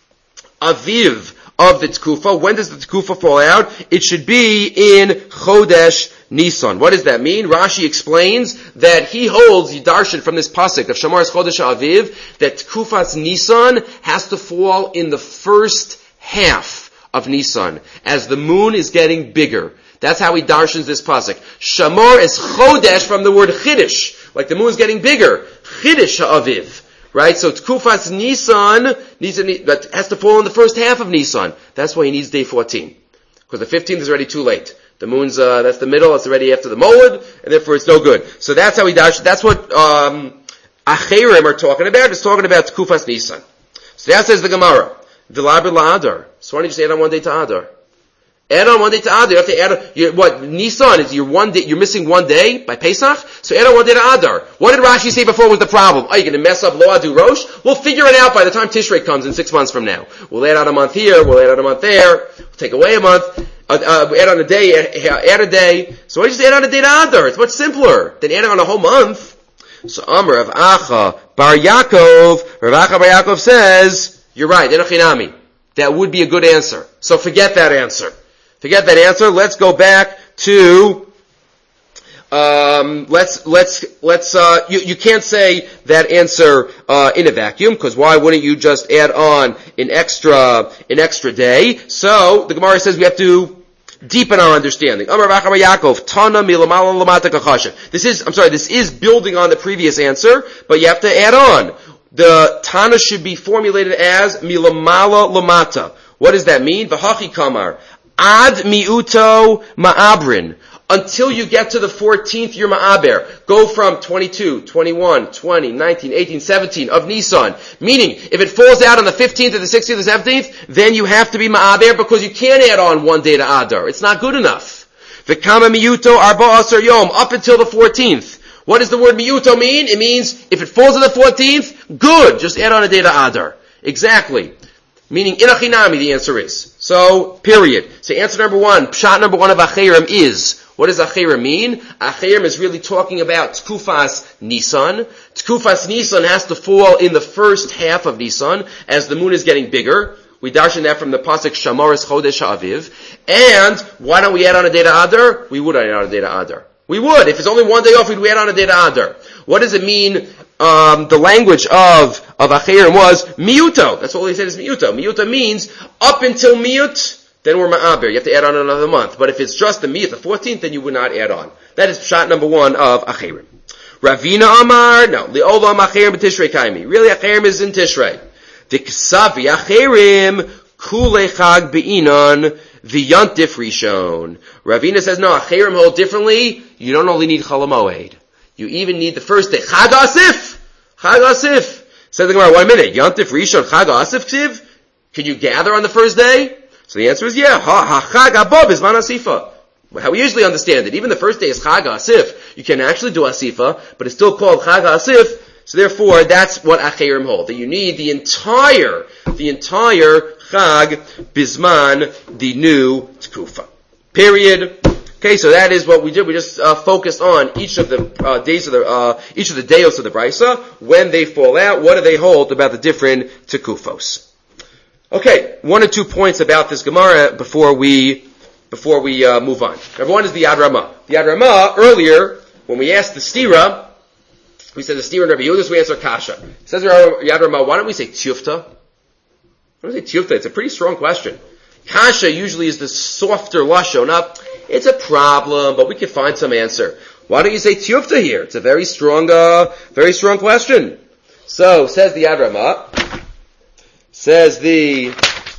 Aviv of the Tkufa. When does the Tkufa fall out? It should be in Chodesh Nisan. What does that mean? Rashi explains that he holds Yidarshan from this pasuk of Shamar es Chodesh Aviv that Tkufas Nisan has to fall in the first half of Nisan as the moon is getting bigger. That's how he darshans this pasuk. Shamar es Chodesh from the word Chiddush, like the moon is getting bigger. Chiddush Aviv. Right? So Tkufas Nisan, Nisan, that has to fall in the first half of Nisan. That's why he needs day fourteen. Because the fifteenth is already too late. The moon's, uh, that's the middle, it's already after the Molad, and therefore it's no good. So that's how he dash, that's what, um, Acherim are talking about. It's talking about Tkufas Nisan. So that says the Gemara. V'la b'la Adar. So why don't you just add on one day to Adar? Add on one day to Adar. You have to add on, you, what, Nisan is your one day, you're missing one day by Pesach? So add on one day to Adar. What did Rashi say before was the problem? Oh, you're gonna mess up Lo Adu Rosh? We'll figure it out by the time Tishrei comes in six months from now. We'll add on a month here, we'll add on a month there, we'll take away a month. Uh, uh, add on a day, add a day. So why don't you just add on a day to Adar? It's much simpler than adding on a whole month. So Amr of Acha Bar Yaakov, Rav Acha Bar Yaakov says, you're right, Enochinami. That would be a good answer. So forget that answer. Forget that answer. Let's go back to, um, let's, let's, let's, uh, you, you can't say that answer, uh, in a vacuum, because why wouldn't you just add on an extra, an extra day? So, the Gemara says we have to deepen our understanding. Amar Rav Acha Bar Yaakov, Tana milamala lamata kachasha. This is, I'm sorry, this is building on the previous answer, but you have to add on. The Tana should be formulated as milamala lamata. What does that mean? V'hachi kamar. Ad miuto ma'abrin. Until you get to the fourteenth, you're ma'aber. Go from twenty-two, twenty-one, twenty, nineteen, eighteen, seventeen of Nisan. Meaning, if it falls out on the fifteenth or the sixteenth or the seventeenth, then you have to be ma'aber because you can't add on one day to Adar. It's not good enough. V'kama miuto arba asar yom. Up until the fourteenth. What does the word miuto mean? It means, if it falls on the fourteenth, good. Just add on a day to Adar. Exactly. Meaning, inachinami, the answer is. So, period. So answer number one, pshat number one of Acherim is, what does Acherim mean? Acherim is really talking about Tkufas Nisan. Tkufas Nisan has to fall in the first half of Nisan, as the moon is getting bigger. We darshan that from the pasuk Shamar es Chodesh Aviv. And, why don't we add on a day to Adar? We would add on a day to Adar. We would. If it's only one day off, we'd add on a day to Adar. What does it mean? Um, the language of, of Acherim was miuto. That's all he said is miuto. Miuto means, up until miut, then we're ma'aber. You have to add on another month. But if it's just the miut, the fourteenth, then you would not add on. That is shot number one of Acherim. Ravina Amar, no. Li'olam Acherim b'Tishrei kaimi. Really, Acherim is in Tishrei. V'ksavi Acherim kulei chag be'inon v'yantif rishon. Ravina says, no, Acherim hold differently. You don't only need Chol HaMoed. You even need the first day. Chag Asif! Chag Asif. Says the Gemara, one minute. Yantif Rishon Chag Asif Ksiv? Can you gather on the first day? So the answer is yeah. Ha ha Chag Abba Bizman Asifa. How we usually understand it. Even the first day is Chag Asif. You can actually do Asifa, but it's still called Chag Asif. So therefore, that's what Acherim hold. That you need the entire, the entire Chag Bizman, the new Tkufa. Period. Okay, so that is what we did. We just uh, focused on each of the uh, days of the, uh, each of the deos of the Brisa. When they fall out, what do they hold about the different Tekufos? Okay, one or two points about this Gemara before we, before we uh, move on. Number one is the Yad Ramah. The Yad Ramah, earlier, when we asked the Stira, we said the Stira and Rabbi Yehuda, we answer Kasha. It says Yad Ramah, why don't we say Tiyufta? Why don't we say Tiyufta? It's a pretty strong question. Kasha usually is the softer lashon up. It's a problem, but we can find some answer. Why don't you say Tiyufta here? It's a very strong, uh, very strong question. So, says the Yad Ramah, says the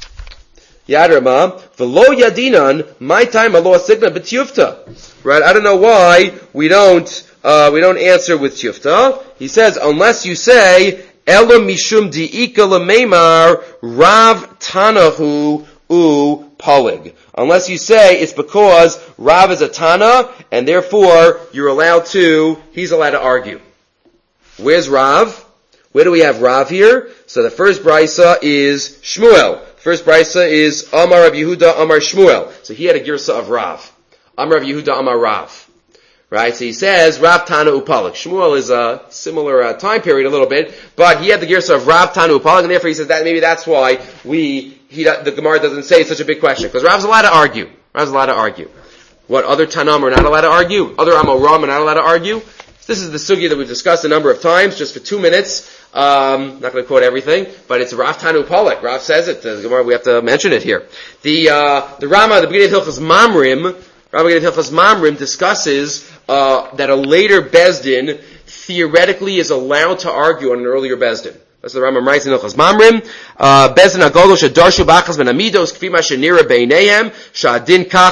Yad Ramah, V'lo yadinan, my time alo asigna b'tiyufta. Right? I don't know why we don't, uh, we don't answer with Tiyufta. He says, unless you say, Ela mishum di'ika l'meimar, Rav Tanahu u Polig. Unless you say it's because Rav is a Tana, and therefore you're allowed to, he's allowed to argue. Where's Rav? Where do we have Rav here? So the first Brisa is Shmuel. First Brisa is Amar Rav Yehuda, Amar Shmuel. So he had a girsa of Rav. Amar Rav Yehuda, Amar Rav. Right? So he says, Rav Tana Upalik. Shmuel is a similar uh, time period a little bit, but he had the girsa of Rav Tana Upalik, and therefore he says that maybe that's why we, he, the Gemara doesn't say it's such a big question. Because Rav's allowed to argue. Rav's allowed to argue. What, other Tanam are not allowed to argue? Other Amoram are not allowed to argue? This is the sugya that we've discussed a number of times, just for two minutes. Um, not going to quote everything, but it's Rav Tanu Polik. Rav says it. The Gemara, we have to mention it here. The uh, the Rama, the beginning of Hilchos Mamrim, Rama beginning of Hilchos Mamrim discusses uh, that a later Bezdin theoretically is allowed to argue on an earlier Bezdin. That's the Rambam writes in Hilchos Mamrim. Uh, Bezdin Agogol shedarshu b'achas ben amidos kfi ma shenira beineihem sha'adin kach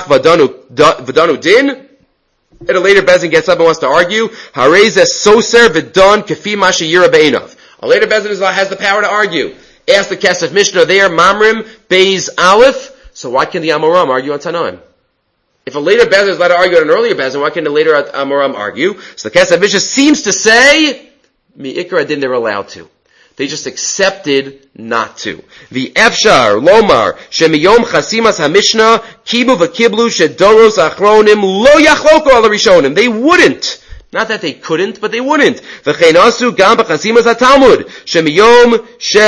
v'danu din. And a later Bezdin gets up and wants to argue. Harei zeh soser v'don kfi ma sheyira beinav. A later Bezdin has the power to argue. Ask the Kesef Mishnah there, Mamrim, Beis Aleph. So why can the Amoram argue on Tanaim? If a later Bezdin is allowed to argue on an earlier Bezdin, why can the later Amoram argue? So the Kesef Mishnah seems to say, Mi'ikar Adin, they're allowed to. They just accepted not to. The Efshar, Lomar, Shemiyom Chasimas HaMishnah, Kibu v'Kiblu, Shedoros Achronim, Lo Yachloko al Rishonim. They wouldn't. Not that they couldn't, but they wouldn't. V'cheinasu gam b'chasimas HaTalmud, Shemiyom she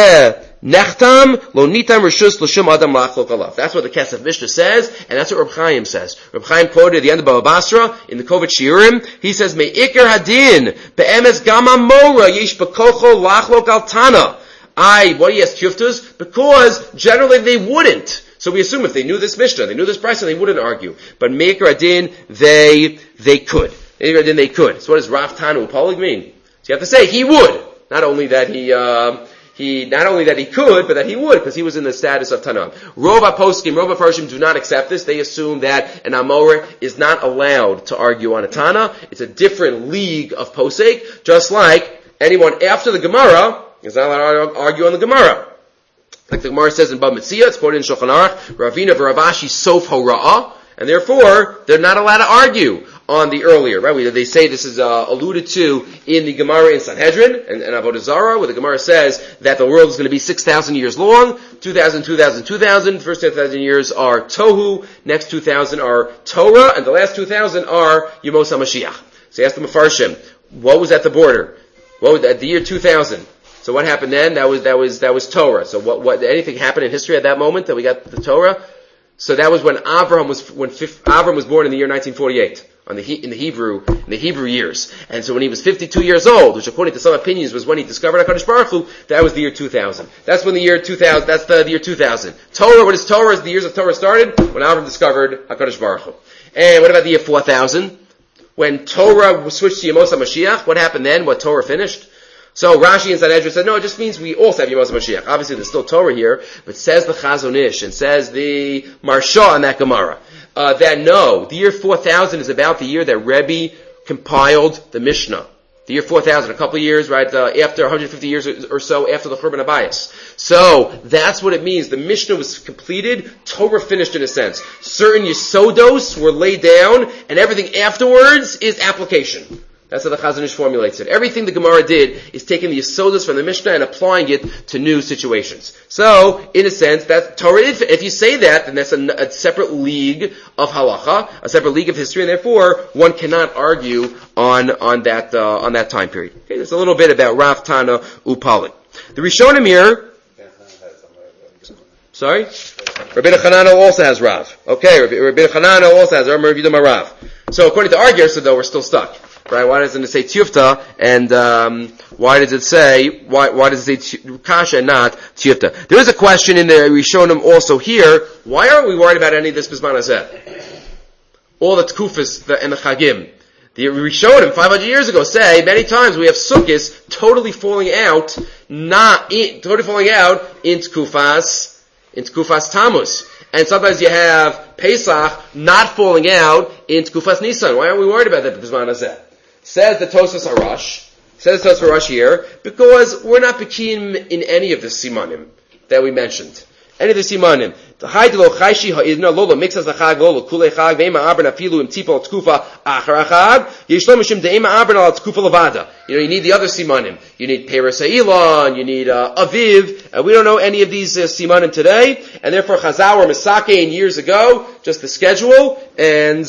nechtam, lo nitam reshus l'shum adam lachlok alav. That's what the Kesef Mishnah says, and that's what Reb Chaim says. Reb Chaim quoted at the end of Baba Basra, in the Kovet Shiurim, he says, Me'ikar hadin, be'emes gam amora, yesh b'kocho lachlok al tana. I, what do you ask Tiyuftas? Because generally they wouldn't. So we assume if they knew this Mishnah, they knew this price, they wouldn't argue. But Me'ikar hadin, they, they could. Then they could. So what does Rav Tanu Polig mean? So you have to say he would. Not only that he, uh, he, not only that he could, but that he would, because he was in the status of Tanam. Rova Poskim, Rova Parshim do not accept this. They assume that an Amor is not allowed to argue on a Tana. It's a different league of Posek, just like anyone after the Gemara is not allowed to argue on the Gemara. Like the Gemara says in Bab Metzia, it's quoted in Shulchan Aruch, Ravina v'Ravashi sof hora'ah, and therefore they're not allowed to argue on the earlier, right? We, they say this is uh, alluded to in the Gemara in Sanhedrin and, and Avodah Zarah, where the Gemara says that the world is going to be six thousand years long, two thousand, two thousand, two thousand. First two thousand years are Tohu, next two thousand are Torah, and the last two thousand are Yemos HaMashiach. So you ask the Mefarshim, what was at the border? What was at the year two thousand? So what happened then? That was that was that was Torah. So what what anything happened in history at that moment that we got the Torah? So that was when Avram was when Avram was born in the year nineteen forty-eight. On the in the Hebrew in the Hebrew years, and so when he was fifty-two years old, which according to some opinions was when he discovered HaKadosh Baruch Hu, that was the year two thousand. That's when the year two thousand. That's the, the year two thousand. Torah. What is Torah? Is the years of Torah started when Avram discovered HaKadosh Baruch Hu. And what about the year four thousand? When Torah switched to Yemos HaMashiach, what happened then? What Torah finished? So Rashi and Sanhedrin said, no, it just means we also have Yemos HaMashiach. Obviously, there's still Torah here, but says the Chazon Ish and says the Marsha in that Gemara. Uh, that no, the year four thousand is about the year that Rebbe compiled the Mishnah. The year four thousand, a couple of years, right, uh, after one hundred fifty years or so after the Churban Abayis. So, that's what it means. The Mishnah was completed, Torah finished in a sense. Certain Yesodos were laid down, and everything afterwards is application. That's how the Chazon Ish formulates it. Everything the Gemara did is taking the Yesodos from the Mishnah and applying it to new situations. So, in a sense, that Torah, if you say that, then that's a, a separate league of halacha, a separate league of history, and therefore one cannot argue on on that uh, on that time period. Okay, there's a little bit about Rav, Tana, Upali. The Rishonim here. Sorry, Rabbi Chananel also has Rav. Okay, Rabbi Chananel also has Rav. So according to our Gersa, though, we're still stuck. Right? Why doesn't it say Tiyufta? And um, why does it say why? Why does it say Kasha and not Tiyufta? There is a question in there. We shown them also here. Why aren't we worried about any of this Bisman Hazeh? All the Tkufas the, and the Chagim. The, we showed him five hundred years ago. Say many times we have Sukkos totally falling out, not in, totally falling out in Tkufas, in Tkufas Tammuz. And sometimes you have Pesach not falling out in Tkufas Nisan. Why aren't we worried about that Bisman Hazeh? Says the Tosfos Harash, says the Tosfos Harash here, because we're not bekim in any of the simanim that we mentioned. Any of the simanim. The Haidelo Chaishi Ha'idna Lolo Mixas Achag Lolo Kule Chag Ve'ema Abern Afilu Im Tipol Tkufa Achar Achag Yishlom Mishim De'ema Abern Al Tkufa Levada. You know, you need the other simanim. You need Peres Ha'ilon, you need uh, Aviv. Uh, we don't know any of these uh, simanim today, and therefore Chazal or Misake years ago, just the schedule, and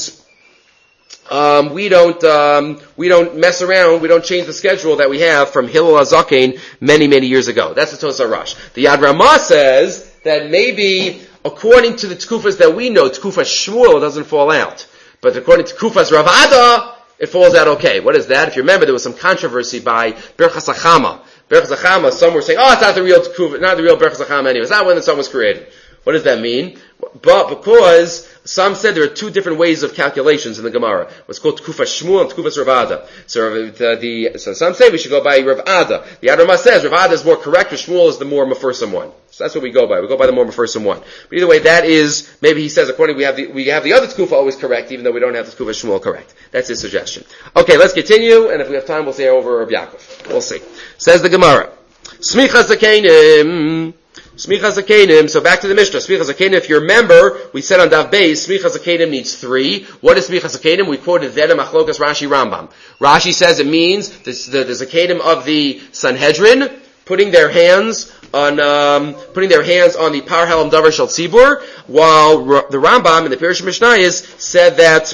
Um, we don't, um, we don't mess around, we don't change the schedule that we have from Hillel HaZaken many, many years ago. That's the Tosfos Harash. The Yad Ramah says that maybe, according to the Tkufas that we know, Tkufas Shmuel doesn't fall out. But according to Tkufas Rav Ada, it falls out okay. What is that? If you remember, there was some controversy by Berchas Achama. Berchas Achama, some were saying, oh, it's not the real Tkufas, not the real Berchas Achama anyway. It's not when the sun was created. What does that mean? But because some said there are two different ways of calculations in the Gemara. What's called Tkufas Shmuel and Tkufas Rav Ada. So, the, the, so some say we should go by Rav Ada. The Yad Ramah says Rav Ada is more correct, but Shmuel is the more mefursam one. So that's what we go by. We go by the more mefursam one. But either way, that is, maybe he says according we have the, we have the other Tkufa always correct, even though we don't have the Tkufas Shmuel correct. That's his suggestion. Okay, let's continue, and if we have time, we'll say over Rav Yaakov. We'll see. Says the Gemara. Smicha Zakenim. Smicha Zakenim, so back to the Mishnah. Smicha Zakenim, if you remember, we said on Dav Beis, Smicha Zakenim needs three. What is Smicha Zakenim? We quoted Veda Machlokas Rashi Rambam. Rashi says it means this, the, the Zakenim of the Sanhedrin, putting their hands on, um, putting their hands on the Par Halam Davar Shel Tzibur, while the Rambam in the Pirush Mishnayos said that,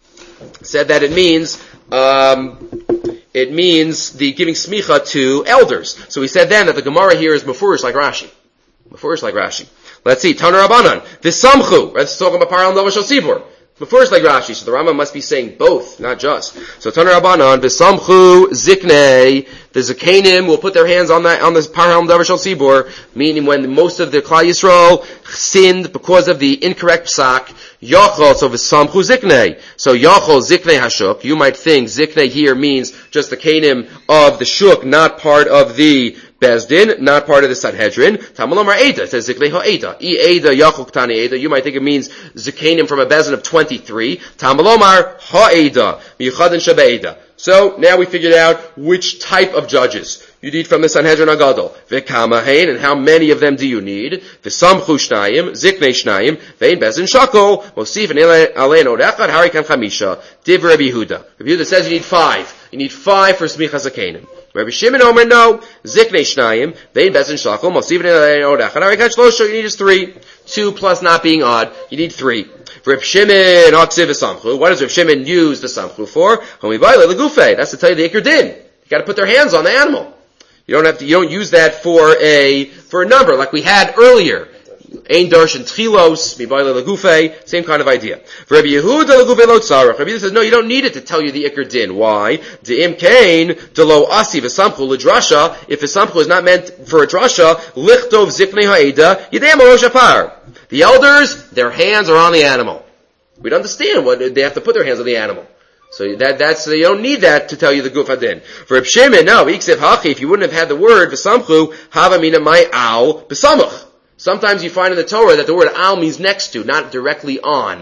said that it means, um, it means the giving smicha to elders. So we said then that the Gemara here is mefurish like Rashi. Mefurish like Rashi. Let's see, Taner Rabbanan, V'samchu, let's talk about Paral Nova Shel Tzibur. Mefurish like Rashi, so the Rambam must be saying both, not just. So Taner Rabbanan, V'samchu ziknei, the Zakenim will put their hands on that, on this Paral Nova Shel Tzibur, meaning when most of the Klal Yisrael sinned because of the incorrect psak, Yachol, so v'samchu ziknei. So Yachol ziknei hashuk. You might think ziknei here means just the kenim of the shuk, not part of the Bezdin, not part of the Sanhedrin. Tamalomar Eda, it says ziknei ha'eda. I Eda, Yachol ktani Eda. You might think it means zikenim from a Bezdin of twenty-three. Tamalomar ha'eda, miyuchadin shabe'eda. So, now we figured out which type of judges you need from the Sanhedrin Agadol. V'kamahain, and how many of them do you need? V'samchu shnayim, ziknei shnayim, ve'in bezin shakol, mosif and alein orechad, harikan chamisha, div Rabbi Yehuda. Rabbi Yehuda says you need five. You need five for smicha zakenim. Rabbi Shimon Omer, no, ziknei shnayim, ve'in bezin shakol, mosif and alein orechad, harikan shlosha, you need just three. Two plus not being odd, you need three. Reb Shimon, Aksiv Samchu. What does Reb Shimon use the Samchu for? That's to tell you the Iker Din. You gotta put their hands on the animal. You don't have to, you don't use that for a, for a number like we had earlier. Ein Darshan Tchilos, Mibayle Lagufe, same kind of idea. Rabbi Yehuda Lagufe Lo Tzarech. Rabbi Yehuda says, no, you don't need it to tell you the Iker Din. Why? De'im Kain, Delo Asi V'Samchu L'Drasha. If the Samchu is not meant for a Drasha, Lichtov Ziknei Ha'eda, Yidei Morosh Apar. The elders, their hands are on the animal. We don't understand what they have to put their hands on the animal. So that, that's, you don't need that to tell you the Guf Hadin. For Reb Shimon, no, Iksiv Hachi, if you wouldn't have had the word V'Samchu, Hava Mina Mai Al B'Samuch. Sometimes you find in the Torah that the word al means next to, not directly on.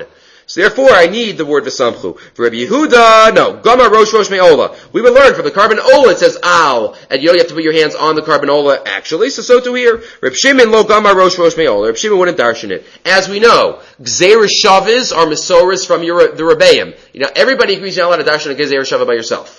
So therefore, I need the word v'samchu. For Rabbi Yehuda, no, gama rosh rosh me'ola. We will learn from the carbon ola, it says al, and you don't have to put your hands on the carbon ola actually, so so to here. Reb Shimon lo gama rosh rosh me'ola. Reb Shimon wouldn't darshan it. As we know, gzeir shavas are mesoras from your, the Rebbeim. You know, everybody agrees you're not allowed to darshan a gzeir shava by yourself.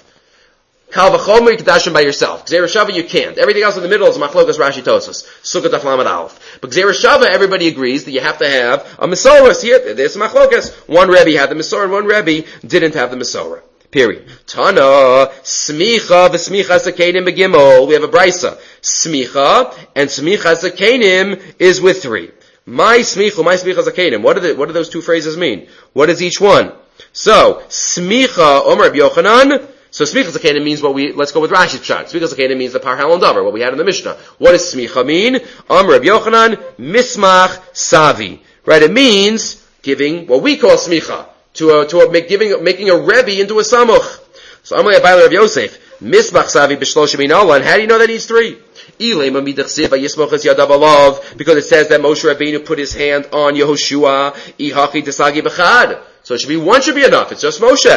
Kal v'chomer, you can darshan by yourself. Gzeir shava, you can't. Everything else in the middle is machlokas Rashi Tosfos. Sukkot daf lamed aleph. But gzeir shava, everybody agrees that you have to have a mesoras. Here, there's machlokas. One Rebbe had the mesorah, and one Rebbe didn't have the mesorah. Period. Tana, smicha v'smicha zakenim begimol. We have a brisa. Smicha, and smicha zakenim is with three. My smicha, my smicha zakenim. What do the, what do those two phrases mean? What is each one? So, smicha, Omer Rabbi Yochanan. So smicha zakenim means what we, let's go with Rashi's pshat. Smicha zakenim means the par halon davar, what we had in the Mishnah. What does smicha mean? Omer Rabbi Yochanan, mismach savi. Right, it means giving what we call smicha. To a, to a, make, giving, making a rebbe into a samuch. So Amalei Abayla Rav Yosef, mismach savi b'shloshim inala, and how do you know that needs three? Ilema midachsiv vayismochas yadav alav, because it says that Moshe Rabbeinu put his hand on Yehoshua, ihachi tesagi b'chad. So it should be, one should be enough, it's just Moshe.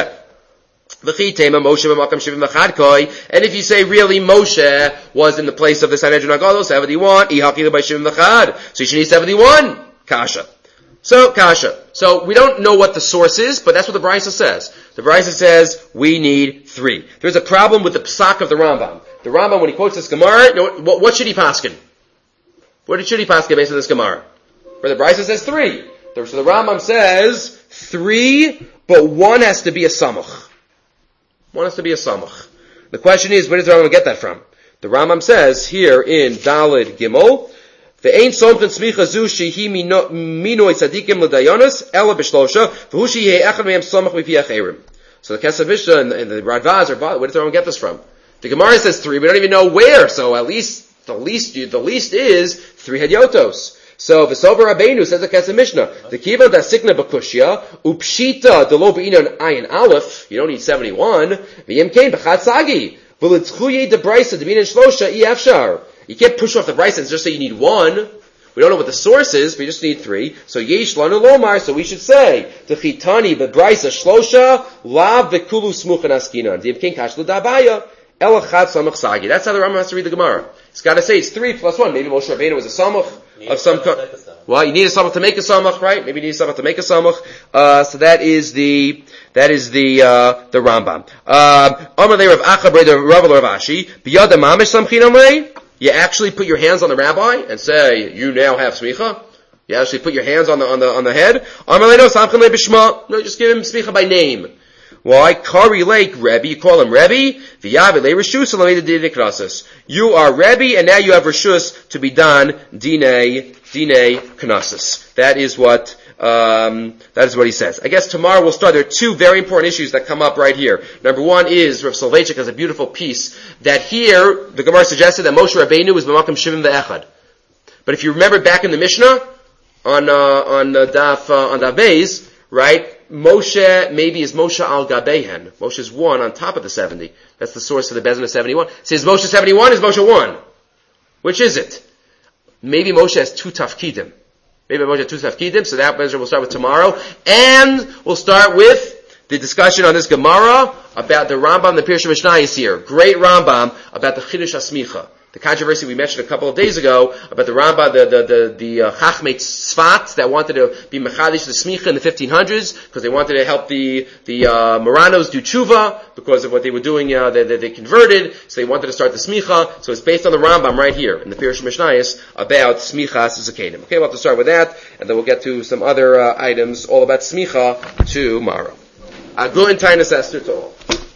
V'chitema Moshe b'makam shivim v'chad koi, and if you say really Moshe was in the place of the Sanhedrin Agadol, seventy-one, ihachi l'bay shivim v'chad, so you should need seventy-one, kasha. So, kasha. So, we don't know what the source is, but that's what the Brisa says. The Brisa says, we need three. There's a problem with the psak of the Rambam. The Rambam, when he quotes this Gemara, you know, what, what should he paskin? What should he paskin based on this Gemara? Where the Brisa says three. So the Rambam says, three, but one has to be a samuch. One has to be a samuch. The question is, where does the Rambam get that from? The Rambam says, here in Daled Gimel, Ve'ein somchen smicha zu shehi minoi tzadikim l'dayonos ela b'shlosha v'hu shehi echad mehem somach mipi acherim. So the Kesef Mishnah and, and the Radvaz are, where did everyone get this from? The Gemara says three, we don't even know where, so at least, the least, the least is three hadyotos. So v'sover Rabbeinu says the Kesef Mishnah, the kiva da sikna b'kushya, upshita delo b'inon ayin aleph, you don't need seventy-one, v'yem kein b'chad sagi, v'litzchuye de brisa d'minan shlosha i afshar. You can't push off the brisa and just say you need one. We don't know what the source is, but you just need three. So yesh lanu lomar, so we should say, T'chitani bebrisa shlosha, lav vekulu smuchan askinan. D'yivkin kash l'dabaya, elachad samach sagi. That's how the Rambam has to read the Gemara. He's got to say it's three plus one. Maybe Moshe Rabbeinu was a samach of some kind. Well, you need a samach to make a samach, right? Maybe you need a samach to make a samach. Uh, so that is the, that is the, uh, the Rambam. Uh, Amar le Rav Acha bre Rav Rav Ashi, biyad mamish samchin amrei. You actually put your hands on the rabbi and say, you now have smicha? You actually put your hands on the, on the, on the head? No, just give him smicha by name. Why? Kari Lake Rebbe, you call him Rebbe, you are Rebbe, and now you have Rishus to be done, Dine, Dine Knesses. That is what, Um, that is what he says. I guess tomorrow we'll start. There are two very important issues that come up right here. Number one is, Rav Soloveitchik has a beautiful piece, that here, the Gemara suggested that Moshe Rabbeinu was B'makam Shivim Ve'echad. But if you remember back in the Mishnah, on, uh, on uh, Daf, uh, on Daf Beis, right, Moshe maybe is Moshe al Gabehen. Moshe is one on top of the seventy. That's the source of the Bezin of seventy-one. It says Moshe seventy-one is Moshe one. Which is it? Maybe Moshe has two tafkidim. Maybe Moshe two tafkidim, so that we'll start with tomorrow. And we'll start with the discussion on this Gemara about the Rambam, the Pirush Mishnayos here. Great Rambam about the Chidush HaSmicha. The controversy we mentioned a couple of days ago about the Rambam, the, the, the, the uh, Chachmei Tzfat that wanted to be Mechadish the Smicha in the fifteen hundreds because they wanted to help the, the, uh, Moranos do tshuva because of what they were doing, uh, they, they, they converted, so they wanted to start the Smicha. So it's based on the Rambam right here in the Pirush Mishnayos about Smichas Zakenim. Okay, we'll have to start with that, and then we'll get to some other, uh, items all about Smicha tomorrow. A good and Tainus Esther to all.